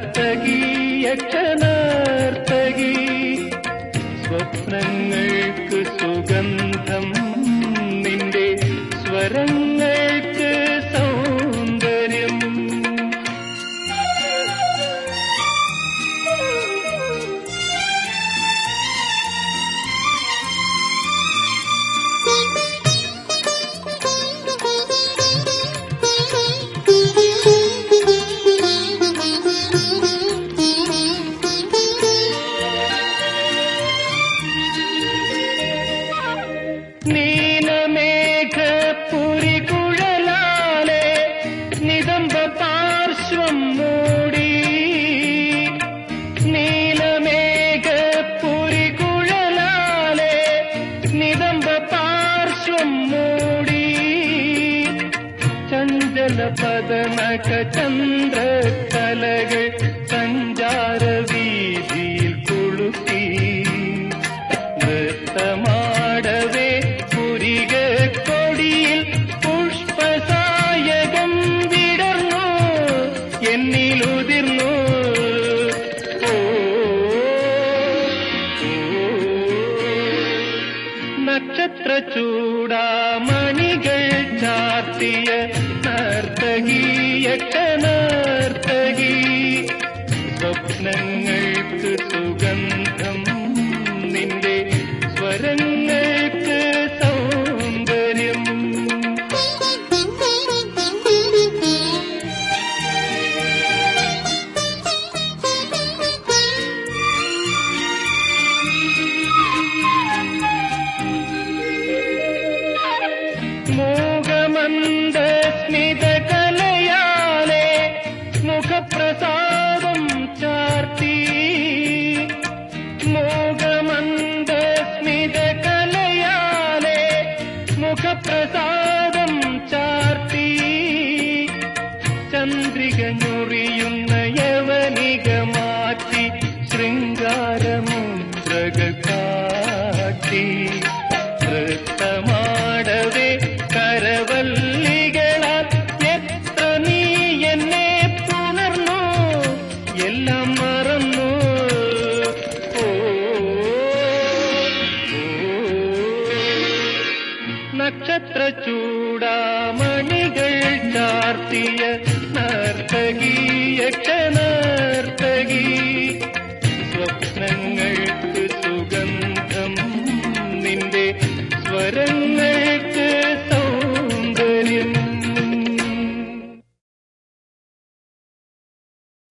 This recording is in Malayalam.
യക്ഷനർത്തകി സ്വപ്നങ്ങൾക്ക് സുഗന്ധം നിന്റെ സ്വരങ്ങൾക്ക് സൗന്ദര്യം നീലമേഘപുരികുഴലാലെ നിതംബ പാർശ്വം മൂടി നീലമേഘപുരികുഴലാലെ നിതംബ പാർശ്വം മൂടി ചഞ്ചല പദനക ചന്ദ്രകലകൾ സഞ്ചാരവീതിയിൽ കൊളുത്തി നൃത്തമാടവേ പുരികക്കൊടിയിൽ പുഷ്പസായകം വിടർന്നു എന്നിലുതിർന്നു നക്ഷത്ര ചൂടാമണികൾ ചാർത്തിയ നർത്തകി യക്ഷനർത്തകി സ്വപ്നങ്ങൾക്ക് സുഗന്ധം നിന്റെ സ്വരങ്ങൾക്ക് സൗന്ദര്യം മൂകമന്ദ സ്മിതകലയാലെ മുഖപ്രസാദം ചാർത്തി മൂകമന്ദ സ്മിതകലയാലെ മുഖപ്രസാദം ചാർത്തി ചന്ദ്രിക ഞൊറിയുന്ന യവനിക മാറ്റി ശൃംഗാരമുദ്രകൾ കാട്ടി നൃത്തമാടവേ കരവല്ലികളാൽ എത്ര നീ എന്നെ പുണർന്നു എല്ലാം മറന്നു നക്ഷത്ര ചൂടാമണികൾ ചാർത്തിയ നർത്തകി യക്ഷനർത്തകി സ്വപ്നങ്ങൾക്ക് സുഗന്ധം നിന്റെ സ്വരങ്ങൾ